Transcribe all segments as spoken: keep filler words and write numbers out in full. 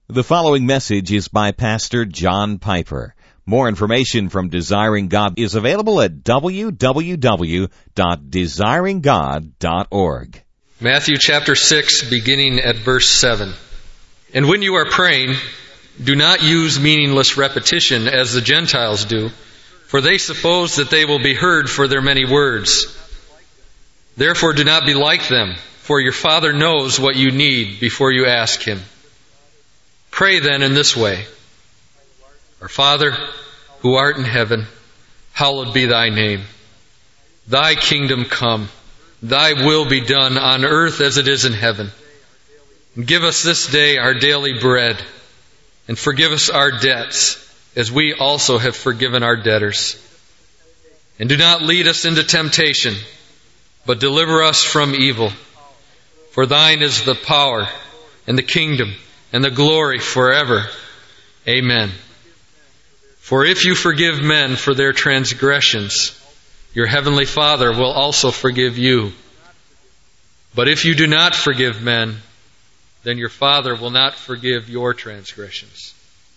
The following message is by Pastor John Piper. More information from Desiring God is available at w w w dot desiring god dot org. Matthew chapter six, beginning at verse seven. And when you are praying, do not use meaningless repetition as the Gentiles do, for they suppose that they will be heard for their many words. Therefore do not be like them, for your Father knows what you need before you ask Him. Pray then in this way: Our Father, who art in heaven, hallowed be thy name. Thy kingdom come. Thy will be done on earth as it is in heaven. And give us this day our daily bread, and forgive us our debts, as we also have forgiven our debtors. And do not lead us into temptation, but deliver us from evil. For thine is the power, and the kingdom, and the glory forever. Amen. For if you forgive men for their transgressions, your heavenly Father will also forgive you. But if you do not forgive men, then your Father will not forgive your transgressions.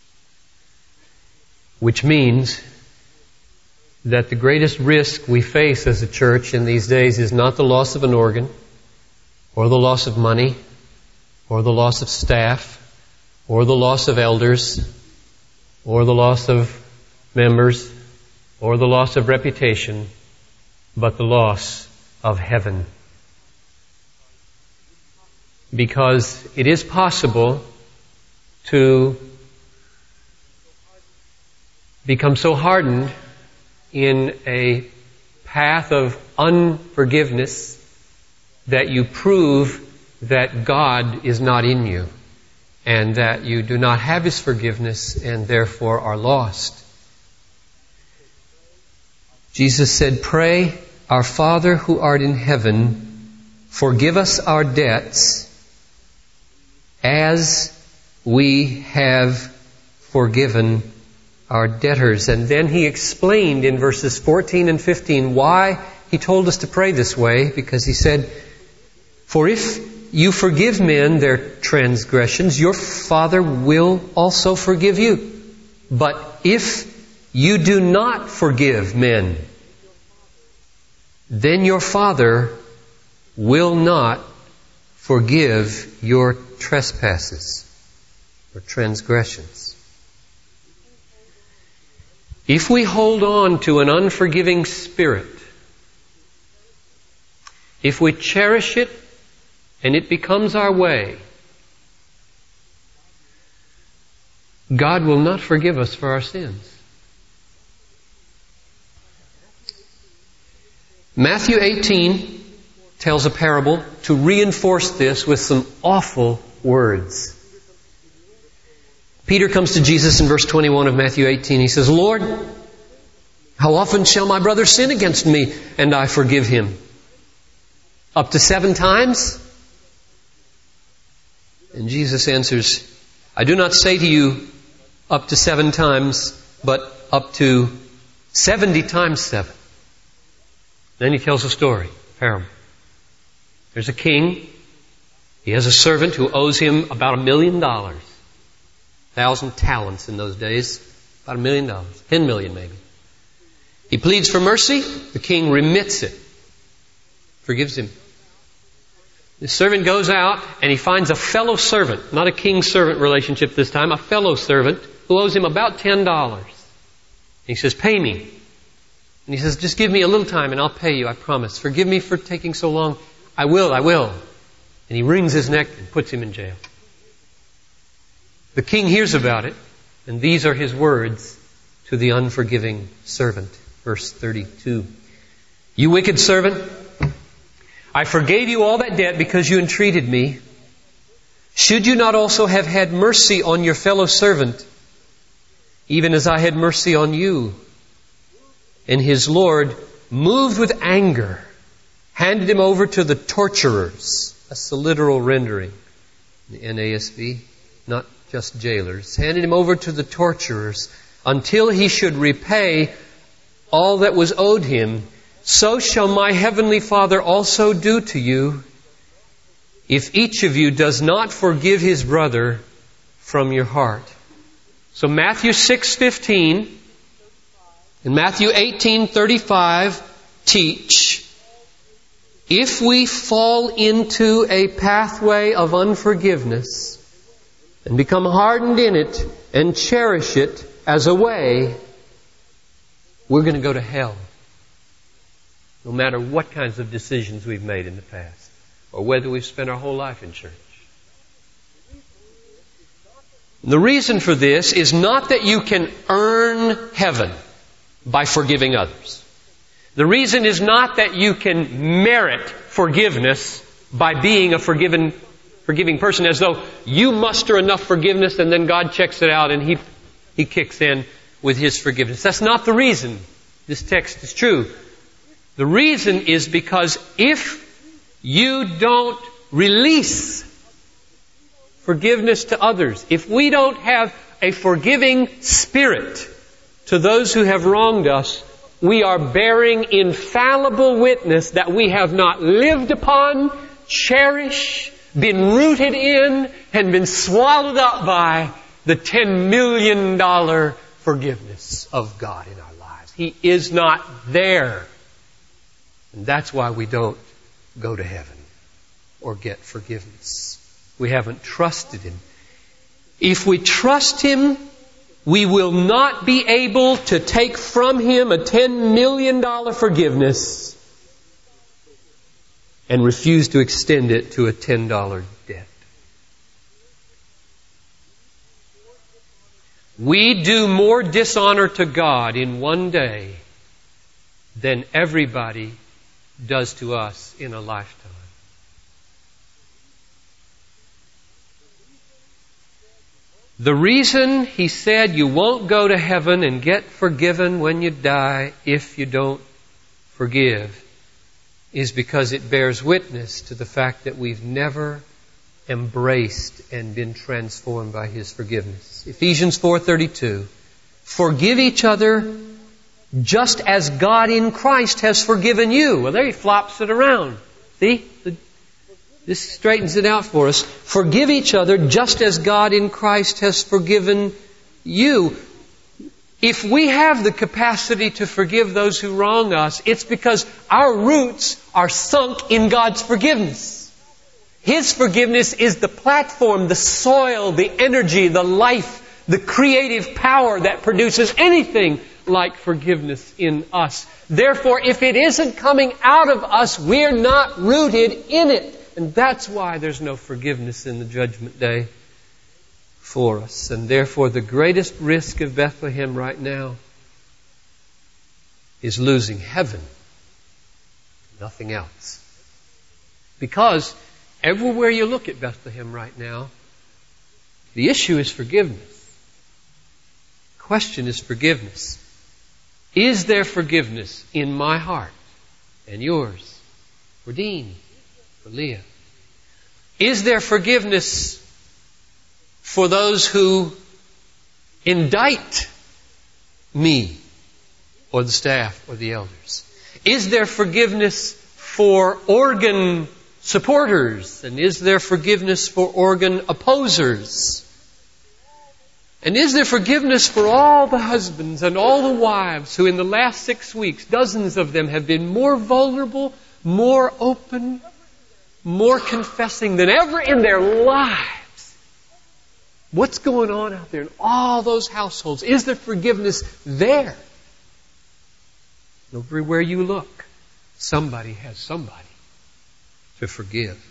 Which means that the greatest risk we face as a church in these days is not the loss of an organ, or the loss of money, or the loss of staff, or the loss of elders, or the loss of members, or the loss of reputation, but the loss of heaven. Because it is possible to become so hardened in a path of unforgiveness that you prove that God is not in you, and that you do not have His forgiveness and therefore are lost. Jesus said, "Pray, our Father who art in heaven, forgive us our debts as we have forgiven our debtors." And then He explained in verses fourteen and fifteen why He told us to pray this way, because He said, "For if you forgive men their transgressions, your Father will also forgive you. But if you do not forgive men, then your Father will not forgive your trespasses or transgressions." If we hold on to an unforgiving spirit, if we cherish it and it becomes our way, God will not forgive us for our sins. Matthew eighteen tells a parable to reinforce this with some awful words. Peter comes to Jesus in verse twenty-one of Matthew eighteen. He says, "Lord, how often shall my brother sin against me and I forgive him? Up to seven times?" And Jesus answers, "I do not say to you up to seven times, but up to seventy times seven." Then He tells a story, a parable. There's a king. He has a servant who owes him about a million dollars. Thousand talents in those days. About a million dollars. Ten million maybe. He pleads for mercy. The king remits it. Forgives him. The servant goes out and he finds a fellow servant, not a king-servant relationship this time, a fellow servant who owes him about ten dollars. He says, "Pay me." And he says, "Just give me a little time and I'll pay you, I promise. Forgive me for taking so long. I will, I will." And he wrings his neck and puts him in jail. The king hears about it, and these are his words to the unforgiving servant. Verse thirty-two. "You wicked servant, I forgave you all that debt because you entreated me. Should you not also have had mercy on your fellow servant, even as I had mercy on you?" And his Lord, moved with anger, handed him over to the torturers. That's the literal rendering. The N A S B, not just jailers. Handed him over to the torturers until he should repay all that was owed him. So shall my heavenly Father also do to you, if each of you does not forgive his brother from your heart. So Matthew six fifteen and Matthew eighteen thirty-five teach, if we fall into a pathway of unforgiveness and become hardened in it and cherish it as a way, we're going to go to hell. No matter what kinds of decisions we've made in the past, or whether we've spent our whole life in church. The reason for this is not that you can earn heaven by forgiving others. The reason is not that you can merit forgiveness by being a forgiven, forgiving person, as though you muster enough forgiveness and then God checks it out and He, He kicks in with His forgiveness. That's not the reason this text is true. The reason is because if you don't release forgiveness to others, if we don't have a forgiving spirit to those who have wronged us, we are bearing infallible witness that we have not lived upon, cherished, been rooted in, and been swallowed up by the ten million dollars forgiveness of God in our lives. He is not there. And that's why we don't go to heaven or get forgiveness. We haven't trusted Him. If we trust Him, we will not be able to take from Him a ten million dollars forgiveness and refuse to extend it to a ten dollars debt. We do more dishonor to God in one day than everybody does to us in a lifetime. The reason He said you won't go to heaven and get forgiven when you die if you don't forgive is because it bears witness to the fact that we've never embraced and been transformed by His forgiveness. Ephesians four thirty-two, forgive each other just as God in Christ has forgiven you. Well, there He flops it around. See? This straightens it out for us. Forgive each other just as God in Christ has forgiven you. If we have the capacity to forgive those who wrong us, it's because our roots are sunk in God's forgiveness. His forgiveness is the platform, the soil, the energy, the life, the creative power that produces anything like forgiveness in us. Therefore, if it isn't coming out of us, we're not rooted in it. And that's why there's no forgiveness in the judgment day for us. And therefore, the greatest risk of Bethlehem right now is losing heaven. Nothing else. Because everywhere you look at Bethlehem right now, the issue is forgiveness. The question is forgiveness. Is there forgiveness in my heart and yours? For Dean, for Leah. Is there forgiveness for those who indict me or the staff or the elders? Is there forgiveness for organ supporters? And is there forgiveness for organ opposers? And is there forgiveness for all the husbands and all the wives who in the last six weeks, dozens of them have been more vulnerable, more open, more confessing than ever in their lives? What's going on out there in all those households? Is there forgiveness there? Everywhere you look, somebody has somebody to forgive.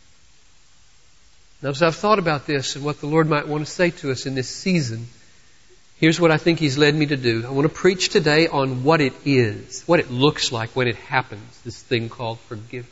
Now, as I've thought about this and what the Lord might want to say to us in this season, here's what I think He's led me to do. I want to preach today on what it is, what it looks like when it happens, this thing called forgiveness.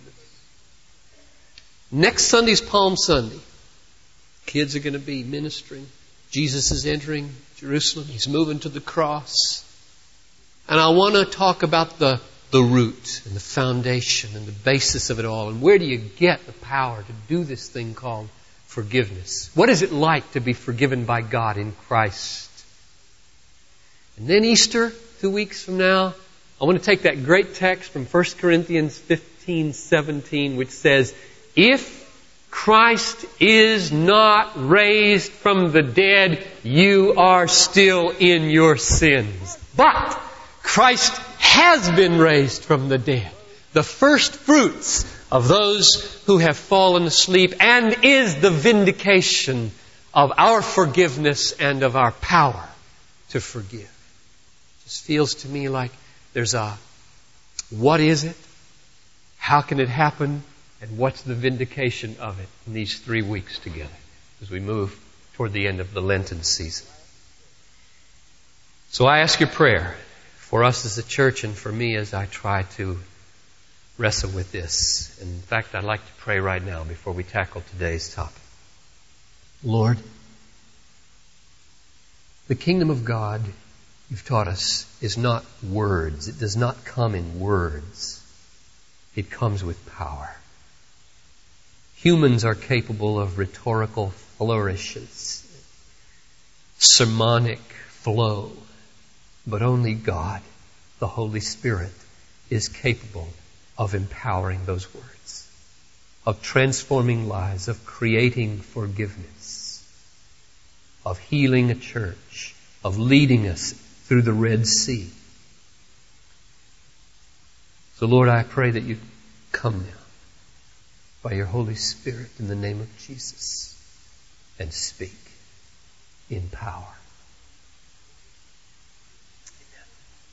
Next Sunday's Palm Sunday. Kids are going to be ministering. Jesus is entering Jerusalem. He's moving to the cross. And I want to talk about the, the root and the foundation and the basis of it all. And where do you get the power to do this thing called forgiveness? What is it like to be forgiven by God in Christ? And then Easter, two weeks from now, I want to take that great text from First Corinthians fifteen seventeen, which says, if Christ is not raised from the dead, you are still in your sins. But Christ has been raised from the dead, the first fruits of those who have fallen asleep, and is the vindication of our forgiveness and of our power to forgive. It just feels to me like there's a, what is it? How can it happen? And what's the vindication of it in these three weeks together as we move toward the end of the Lenten season? So I ask your prayer for us as a church and for me as I try to wrestle with this. In fact, I'd like to pray right now before we tackle today's topic. Lord, the kingdom of God, you've taught us, is not words. It does not come in words. It comes with power. Humans are capable of rhetorical flourishes, sermonic flow, but only God, the Holy Spirit, is capable of empowering those words, of transforming lives, of creating forgiveness, of healing a church, of leading us through the Red Sea. So Lord, I pray that you come now by your Holy Spirit in the name of Jesus and speak in power. Amen.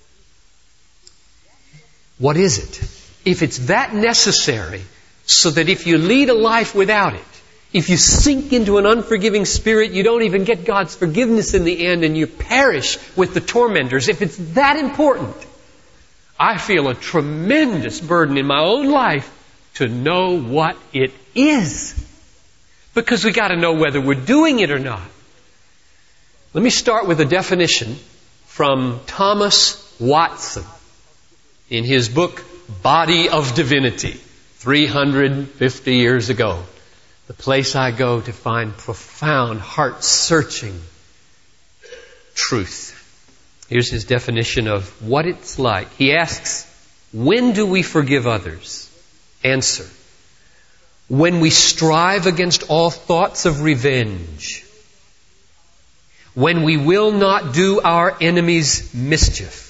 What is it? If it's that necessary, so that if you lead a life without it, if you sink into an unforgiving spirit, you don't even get God's forgiveness in the end and you perish with the tormentors, if it's that important, I feel a tremendous burden in my own life to know what it is. Because we got to know whether we're doing it or not. Let me start with a definition from Thomas Watson in his book, Body of Divinity, three hundred fifty years ago. The place I go to find profound, heart-searching truth. Here's his definition of what it's like. He asks, when do we forgive others? Answer, when we strive against all thoughts of revenge, when we will not do our enemies mischief,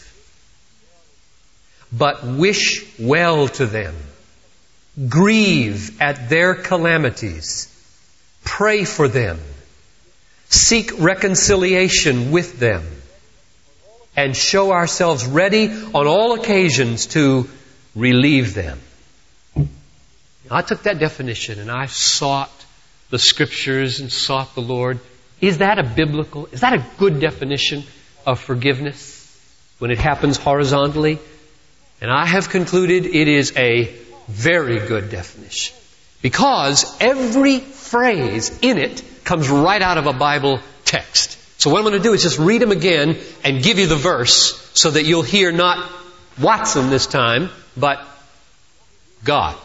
but wish well to them, grieve at their calamities, pray for them, seek reconciliation with them, and show ourselves ready on all occasions to relieve them. I took that definition and I sought the Scriptures and sought the Lord. Is that a biblical, is that a good definition of forgiveness when it happens horizontally? And I have concluded it is a very good definition. Because every phrase in it comes right out of a Bible text. So what I'm going to do is just read them again and give you the verse so that you'll hear not Watson this time, but God.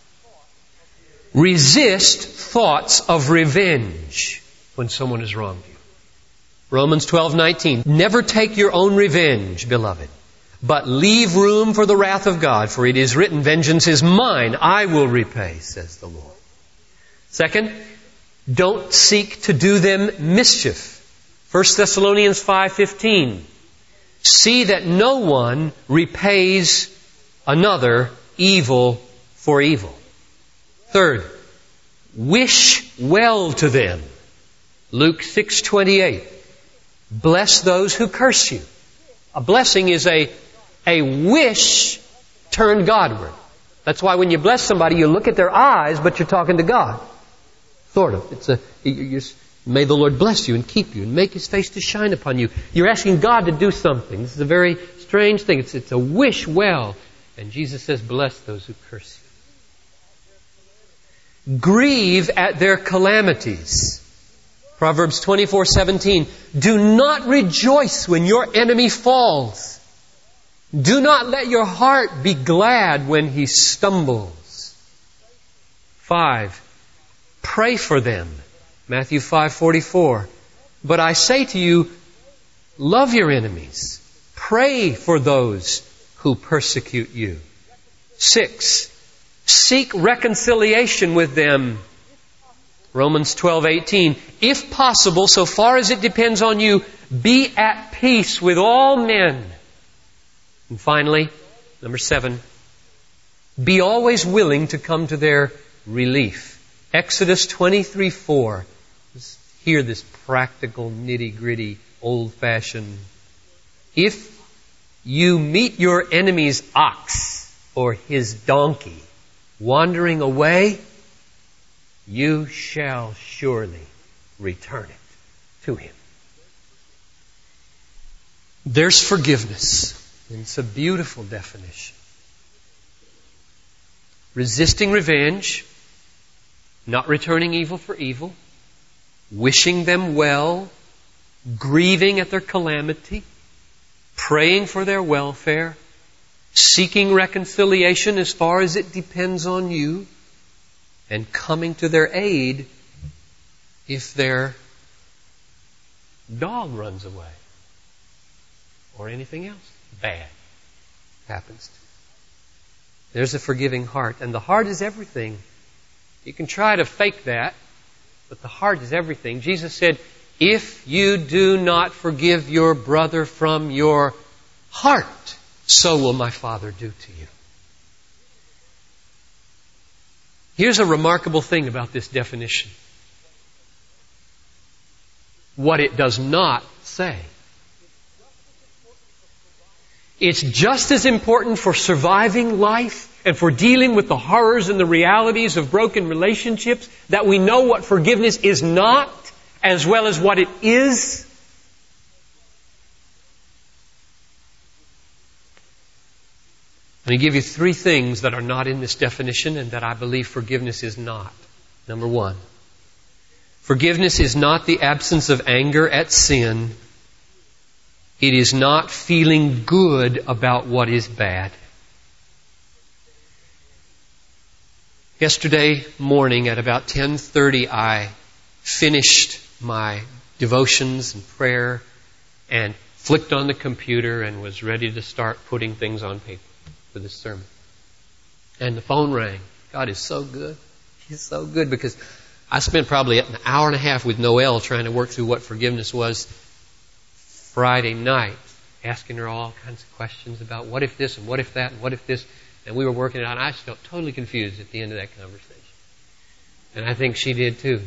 Resist thoughts of revenge when someone has wronged you. Romans twelve nineteen. Never take your own revenge, beloved, but leave room for the wrath of God, for it is written, vengeance is mine, I will repay, says the Lord. Second, don't seek to do them mischief. First Thessalonians five fifteen. See that no one repays another evil for evil. Third, wish well to them. Luke six twenty-eight. Bless those who curse you. A blessing is a, a wish turned Godward. That's why when you bless somebody, you look at their eyes, but you're talking to God. Sort of. It's a, you're, may the Lord bless you and keep you and make His face to shine upon you. You're asking God to do something. This is a very strange thing. It's, it's a wish well. And Jesus says, bless those who curse you. Grieve at their calamities. Proverbs twenty-four seventeen. Do not rejoice when your enemy falls. Do not let your heart be glad when he stumbles. Five. Pray for them. Matthew five forty-four. But I say to you, love your enemies. Pray for those who persecute you. Six. Seek reconciliation with them Romans twelve eighteen. If possible, so far as it depends on you, be at peace with all men. And finally, number seven, be always willing to come to their relief. Exodus twenty-three four. Let's hear this practical, nitty-gritty, old-fashioned. If you meet your enemy's ox or his donkey wandering away, you shall surely return it to him. There's forgiveness. And it's a beautiful definition. Resisting revenge, not returning evil for evil, wishing them well, grieving at their calamity, praying for their welfare, seeking reconciliation as far as it depends on you, and coming to their aid if their dog runs away or anything else bad happens to them. There's a forgiving heart, and the heart is everything. You can try to fake that, but the heart is everything. Jesus said, if you do not forgive your brother from your heart, so will my Father do to you. Here's a remarkable thing about this definition. What it does not say. It's just as important for surviving life and for dealing with the horrors and the realities of broken relationships that we know what forgiveness is not as well as what it is. Let me give you three things that are not in this definition and that I believe forgiveness is not. Number one, forgiveness is not the absence of anger at sin. It is not feeling good about what is bad. Yesterday morning at about ten thirty, I finished my devotions and prayer and flicked on the computer and was ready to start putting things on paper for this sermon. And the phone rang. God is so good. He's so good because I spent probably an hour and a half with Noelle trying to work through what forgiveness was Friday night, asking her all kinds of questions about what if this and what if that and what if this. And we were working it out. And I just felt totally confused at the end of that conversation. And I think she did too.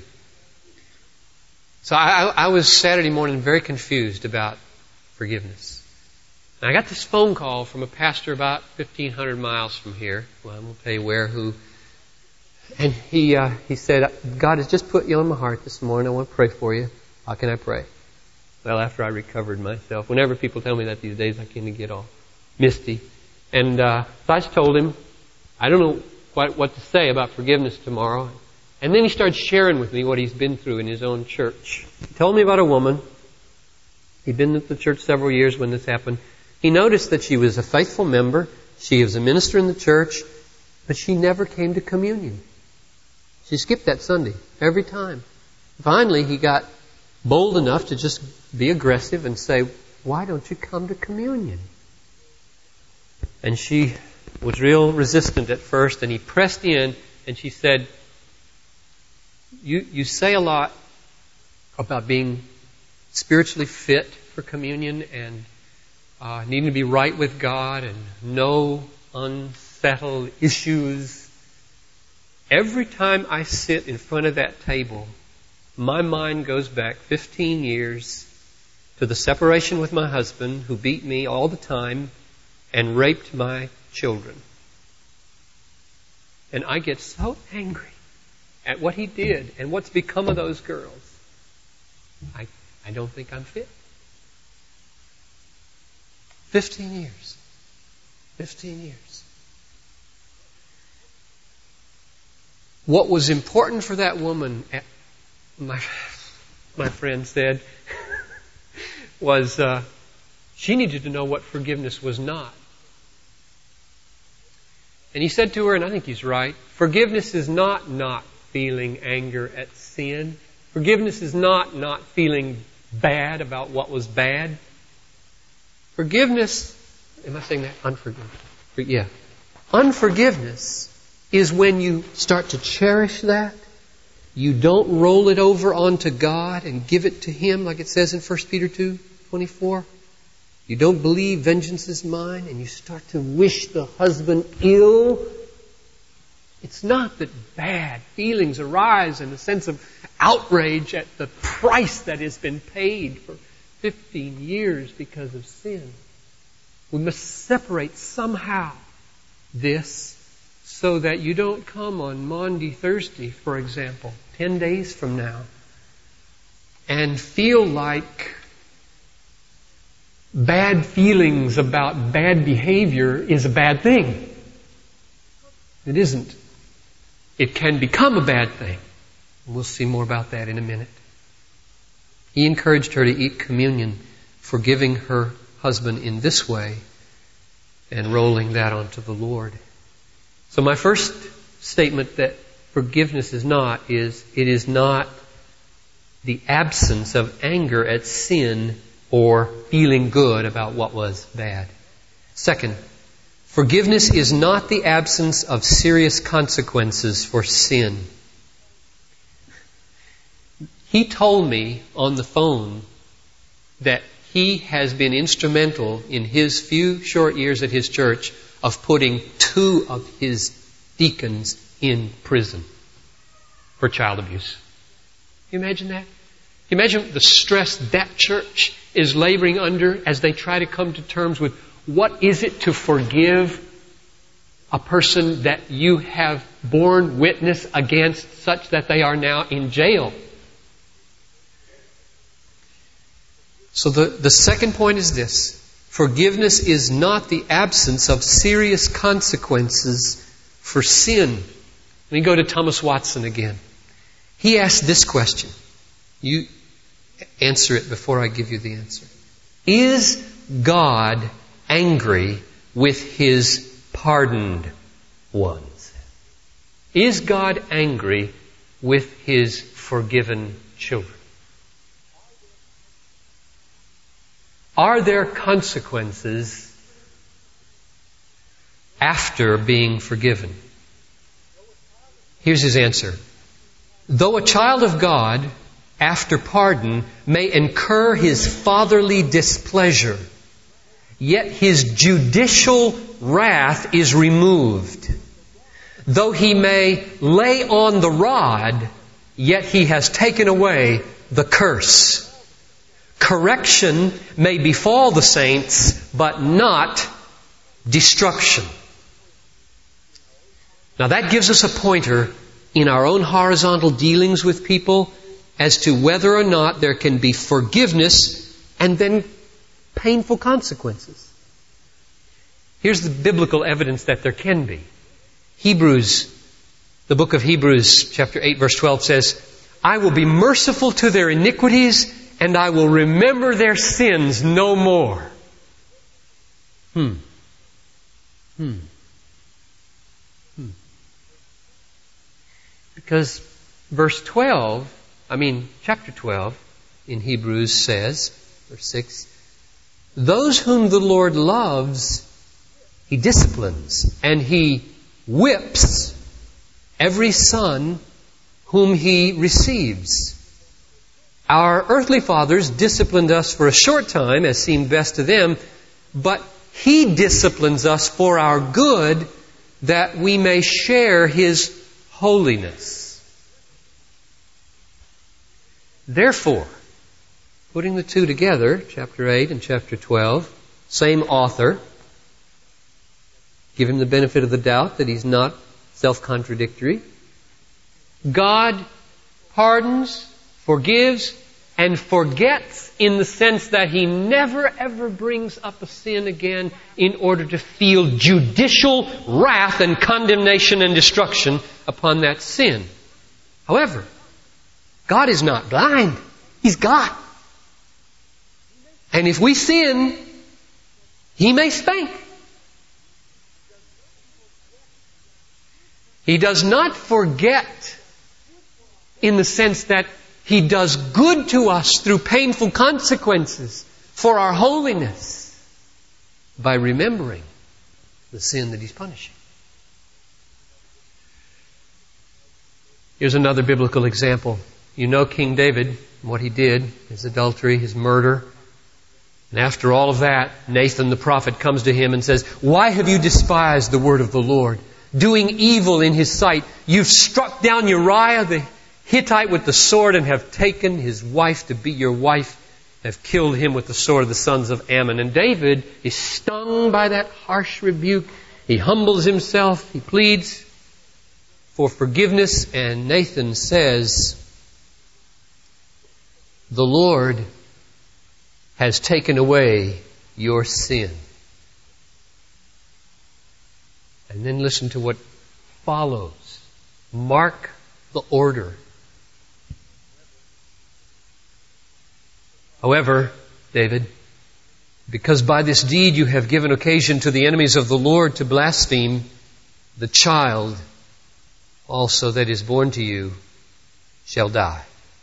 So I, I was Saturday morning very confused about forgiveness. And I got this phone call from a pastor about fifteen hundred miles from here. Well, I won't tell you where, who. And he uh, he said, God has just put you on my heart this morning. I want to pray for you. How can I pray? Well, after I recovered myself. Whenever people tell me that these days, I kind of get all misty. And uh, so I just told him, I don't know what, what to say about forgiveness tomorrow. And then he started sharing with me what he's been through in his own church. He told me about a woman. He'd been at the church several years when this happened. He noticed that she was a faithful member. She was a minister in the church. But she never came to communion. She skipped that Sunday every time. Finally, he got bold enough to just be aggressive and say, why don't you come to communion? And she was real resistant at first, and he pressed in, and she said, you, you say a lot about being spiritually fit for communion and uh, needing to be right with God and no unsettled issues. Every time I sit in front of that table, my mind goes back fifteen years to the separation with my husband, who beat me all the time and raped my children. And I get so angry at what he did and what's become of those girls. I, I don't think I'm fit. Fifteen years. Fifteen years. What was important for that woman, my, my friend said, was uh, she needed to know what forgiveness was not. And he said to her, and I think he's right, forgiveness is not not feeling anger at sin. Forgiveness is not not feeling bad about what was bad. Forgiveness, am I saying that? Unforgiveness. Yeah. Unforgiveness is when you start to cherish that. you don't roll it over onto God and give it to Him like it says in First Peter two twenty-four. You don't believe vengeance is mine and you start to wish the husband ill. It's not that bad feelings arise in a sense of outrage at the price that has been paid for fifteen years because of sin. We must separate somehow this so that you don't come on Maundy Thursday, for example, ten days from now, and feel like bad feelings about bad behavior is a bad thing. It isn't. It can become a bad thing. We'll see more about that in a minute. He encouraged her to eat communion, forgiving her husband in this way and rolling that onto the Lord. So my first statement that forgiveness is not is it is not the absence of anger at sin or feeling good about what was bad. Second, forgiveness is not the absence of serious consequences for sin. He told me on the phone that he has been instrumental in his few short years at his church of putting two of his deacons in prison for child abuse. Can you imagine that? Can you imagine the stress that church is laboring under as they try to come to terms with what is it to forgive a person that you have borne witness against such that they are now in jail? So the, the second point is this. Forgiveness is not the absence of serious consequences for sin. Let me go to Thomas Watson again. He asked this question. You answer it before I give you the answer. Is God angry with His pardoned ones? Is God angry with His forgiven children? Are there consequences after being forgiven? Here's his answer. Though a child of God, after pardon, may incur His fatherly displeasure, yet His judicial wrath is removed. Though He may lay on the rod, yet He has taken away the curse. Correction may befall the saints, but not destruction. Now that gives us a pointer in our own horizontal dealings with people as to whether or not there can be forgiveness and then painful consequences. Here's the biblical evidence that there can be. Hebrews, the book of Hebrews, chapter eight, verse twelve says, I will be merciful to their iniquities, and I will remember their sins no more. Hmm. Hmm. Hmm. Because verse twelve, I mean, chapter twelve in Hebrews says, verse six, those whom the Lord loves, He disciplines, and He whips every son whom He receives. Our earthly fathers disciplined us for a short time, as seemed best to them, but He disciplines us for our good, that we may share His holiness. Therefore, putting the two together, chapter eight and chapter twelve, same author, give him the benefit of the doubt that he's not self-contradictory. God pardons, forgives, and forgets in the sense that He never ever brings up a sin again in order to feel judicial wrath and condemnation and destruction upon that sin. However, God is not blind. He's God. And if we sin, He may spank. He does not forget in the sense that He does good to us through painful consequences for our holiness by remembering the sin that He's punishing. Here's another biblical example. You know King David, what he did, his adultery, his murder. And after all of that, Nathan the prophet comes to him and says, "Why have you despised the word of the Lord, doing evil in his sight? You've struck down Uriah the Hittite with the sword and have taken his wife to be your wife, have killed him with the sword of the sons of Ammon." And David is stung by that harsh rebuke. He humbles himself. He pleads for forgiveness. And Nathan says, "The Lord has taken away your sin." And then listen to what follows. Mark the order. "However, David, because by this deed you have given occasion to the enemies of the Lord to blaspheme, the child also that is born to you shall die."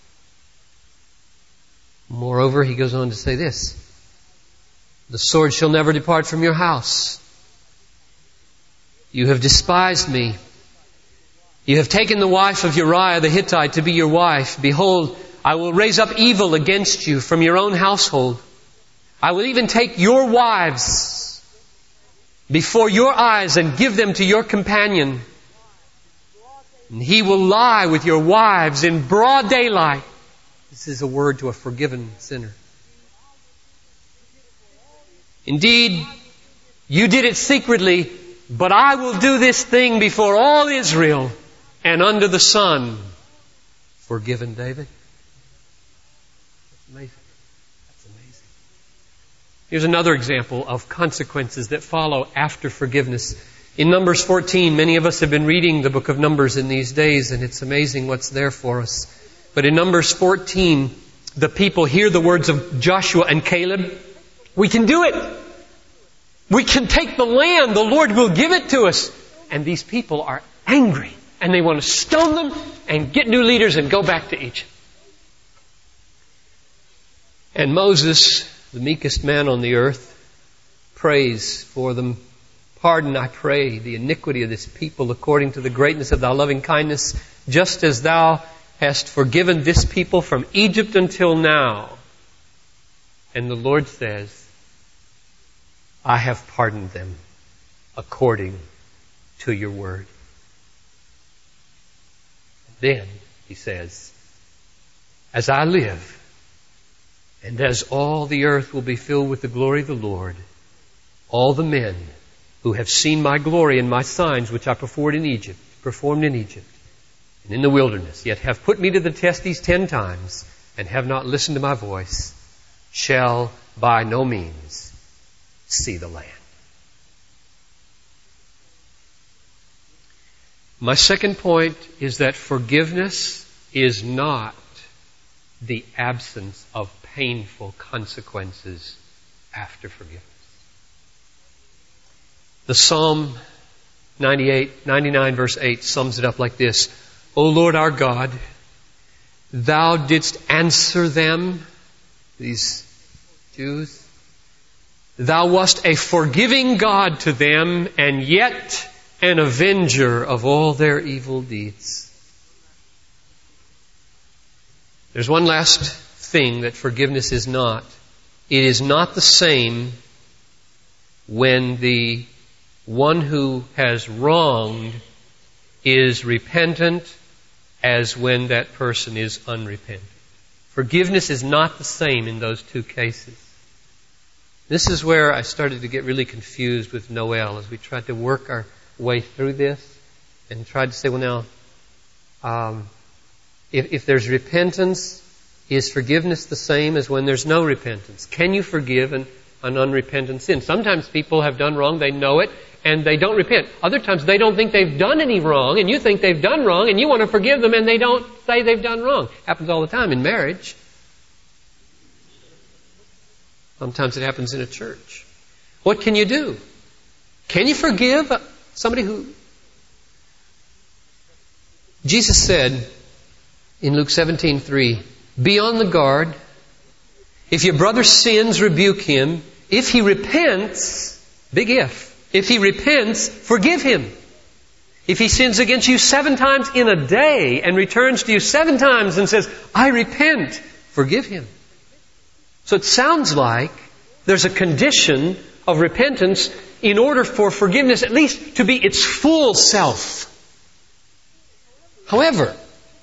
Moreover, he goes on to say this, "The sword shall never depart from your house. You have despised me. You have taken the wife of Uriah the Hittite to be your wife. Behold, I will raise up evil against you from your own household. I will even take your wives before your eyes and give them to your companion. And he will lie with your wives in broad daylight." This is a word to a forgiven sinner. "Indeed, you did it secretly, but I will do this thing before all Israel and under the sun." Forgiven David. That's amazing. That's amazing. Here's another example of consequences that follow after forgiveness. In Numbers fourteen, many of us have been reading the book of Numbers in these days, and it's amazing what's there for us. But in Numbers fourteen, the people hear the words of Joshua and Caleb. "We can do it. We can take the land. The Lord will give it to us." And these people are angry, and they want to stone them and get new leaders and go back to Egypt. And Moses, the meekest man on the earth, prays for them. "Pardon, I pray, the iniquity of this people according to the greatness of thy loving kindness, just as thou hast forgiven this people from Egypt until now." And the Lord says, "I have pardoned them according to your word." Then he says, "As I live, and as all the earth will be filled with the glory of the Lord, all the men who have seen my glory and my signs which I performed in Egypt, performed in Egypt, and in the wilderness, yet have put me to the test these ten times, and have not listened to my voice, shall by no means see the land." My second point is that forgiveness is not the absence of painful consequences after forgiveness. The Psalm ninety-eight, ninety-nine verse eight sums it up like this. "O Lord our God, Thou didst answer them," these Jews, "Thou wast a forgiving God to them, and yet an avenger of all their evil deeds." There's one last thing that forgiveness is not. It is not the same when the one who has wronged is repentant as when that person is unrepentant. Forgiveness is not the same in those two cases. This is where I started to get really confused with Noel as we tried to work our way through this and tried to say, well now, um, if, if there's repentance, is forgiveness the same as when there's no repentance? Can you forgive an, an unrepentant sin? Sometimes people have done wrong, they know it, and they don't repent. Other times they don't think they've done any wrong, and you think they've done wrong, and you want to forgive them, and they don't say they've done wrong. Happens all the time in marriage. Sometimes it happens in a church. What can you do? Can you forgive somebody who... Jesus said in Luke seventeen three, "Be on the guard. If your brother sins, rebuke him. If he repents," big if, "if he repents, forgive him. If he sins against you seven times in a day and returns to you seven times and says, I repent, forgive him. So it sounds like there's a condition of repentance in order for forgiveness at least to be its full self. However,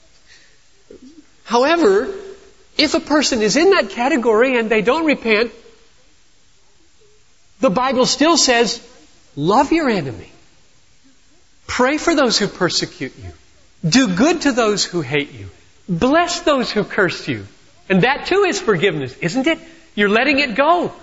however, if a person is in that category and they don't repent, the Bible still says, love your enemy. Pray for those who persecute you. Do good to those who hate you. Bless those who curse you. And that too is forgiveness, isn't it? You're letting it go.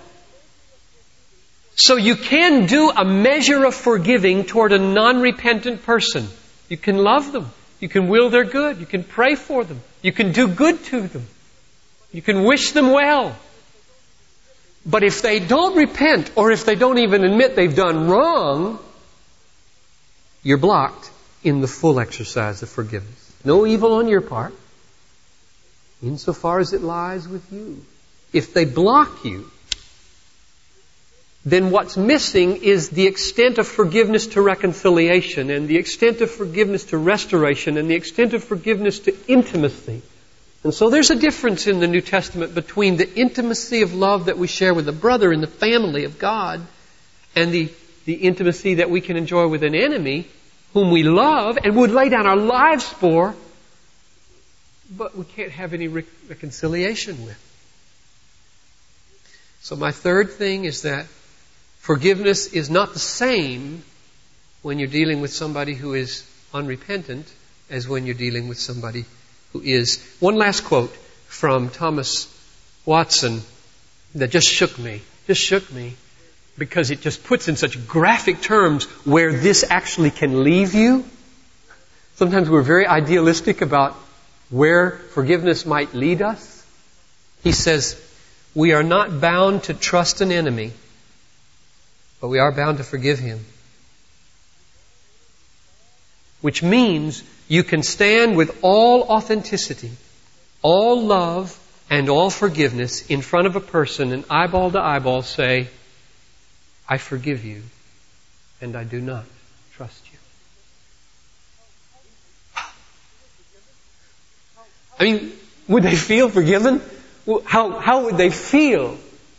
So you can do a measure of forgiving toward a non-repentant person. You can love them. You can will their good. You can pray for them. You can do good to them. You can wish them well. But if they don't repent, or if they don't even admit they've done wrong, you're blocked in the full exercise of forgiveness. No evil on your part, insofar as it lies with you. If they block you, then what's missing is the extent of forgiveness to reconciliation, and the extent of forgiveness to restoration, and the extent of forgiveness to intimacy. And so there's a difference in the New Testament between the intimacy of love that we share with a brother in the family of God and the, the intimacy that we can enjoy with an enemy whom we love and would lay down our lives for, but we can't have any re- reconciliation with. So my third thing is that forgiveness is not the same when you're dealing with somebody who is unrepentant as when you're dealing with somebody who is. One last quote from Thomas Watson that just shook me. Just shook me because it just puts in such graphic terms where this actually can leave you. Sometimes we're very idealistic about where forgiveness might lead us. He says, we are not bound to trust an enemy, but we are bound to forgive him. Which means you can stand with all authenticity, all love, and all forgiveness in front of a person and eyeball to eyeball say, I forgive you and I do not trust you. I mean, would they feel forgiven? How, how would they feel?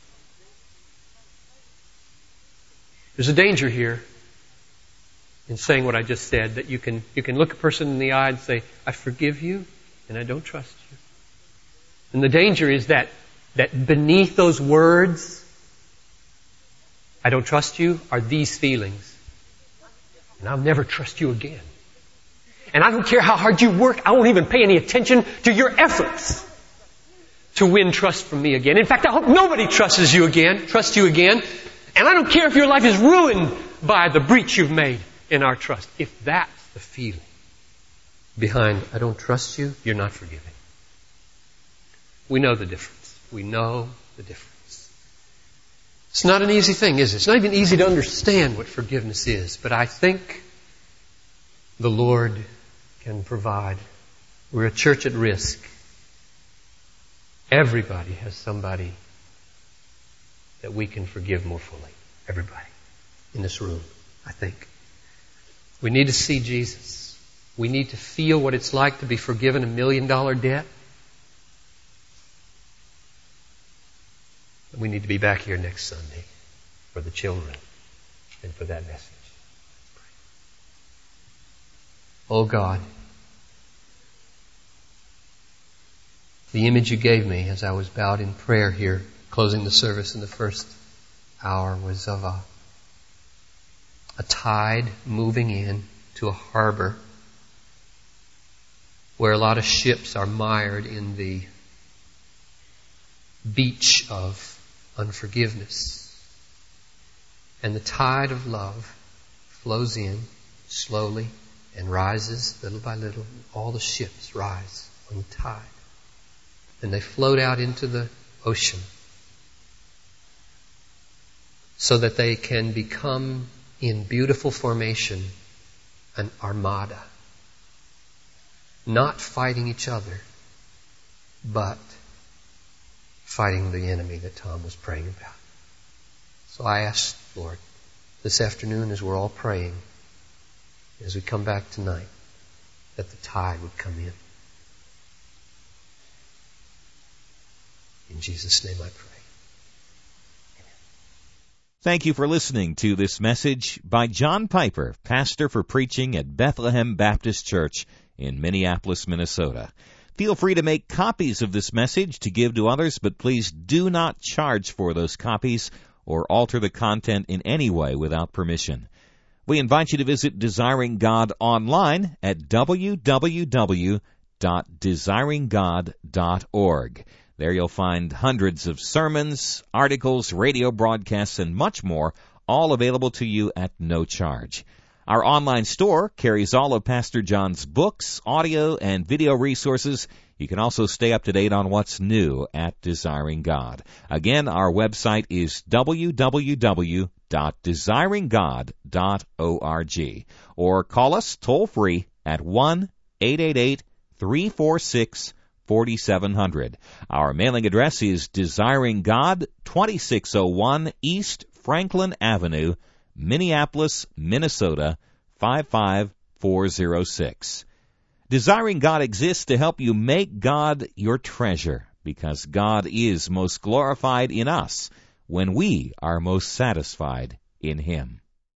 There's a danger here in saying what I just said, that you can, you can look a person in the eye and say, I forgive you and I don't trust you. And the danger is that, that beneath those words, I don't trust you, are these feelings. And I'll never trust you again. And I don't care how hard you work, I won't even pay any attention to your efforts to win trust from me again. In fact, I hope nobody trusts you again, trusts you again. And I don't care if your life is ruined by the breach you've made in our trust. If that's the feeling behind, I don't trust you, you're not forgiving. We know the difference. We know the difference. It's not an easy thing, is it? It's not even easy to understand what forgiveness is. But I think the Lord can provide. We're a church at risk. Everybody has somebody that we can forgive more fully. Everybody in this room, I think. We need to see Jesus. We need to feel what it's like to be forgiven a million dollar debt. We need to be back here next Sunday for the children and for that message. Oh God, the image you gave me as I was bowed in prayer here, closing the service in the first hour, was of a, a tide moving in to a harbor where a lot of ships are mired in the beach of unforgiveness. And the tide of love flows in slowly and rises little by little. All the ships rise on the tide. And they float out into the ocean so that they can become, in beautiful formation, an armada. Not fighting each other, but fighting the enemy that Tom was praying about. So I ask, Lord, this afternoon as we're all praying, as we come back tonight, that the tide would come in. In Jesus' name I pray. Thank you for listening to this message by John Piper, pastor for preaching at Bethlehem Baptist Church in Minneapolis, Minnesota. Feel free to make copies of this message to give to others, but please do not charge for those copies or alter the content in any way without permission. We invite you to visit Desiring God online at w w w dot desiring god dot org. There you'll find hundreds of sermons, articles, radio broadcasts, and much more, all available to you at no charge. Our online store carries all of Pastor John's books, audio, and video resources. You can also stay up to date on what's new at Desiring God. Again, our website is w w w dot desiring god dot org. Or call us toll-free at one eight eight eight, three four six, four seven zero zero. Our mailing address is Desiring God, twenty-six oh one East Franklin Avenue, Minneapolis, Minnesota, five five four zero six. Desiring God exists to help you make God your treasure, because God is most glorified in us when we are most satisfied in Him.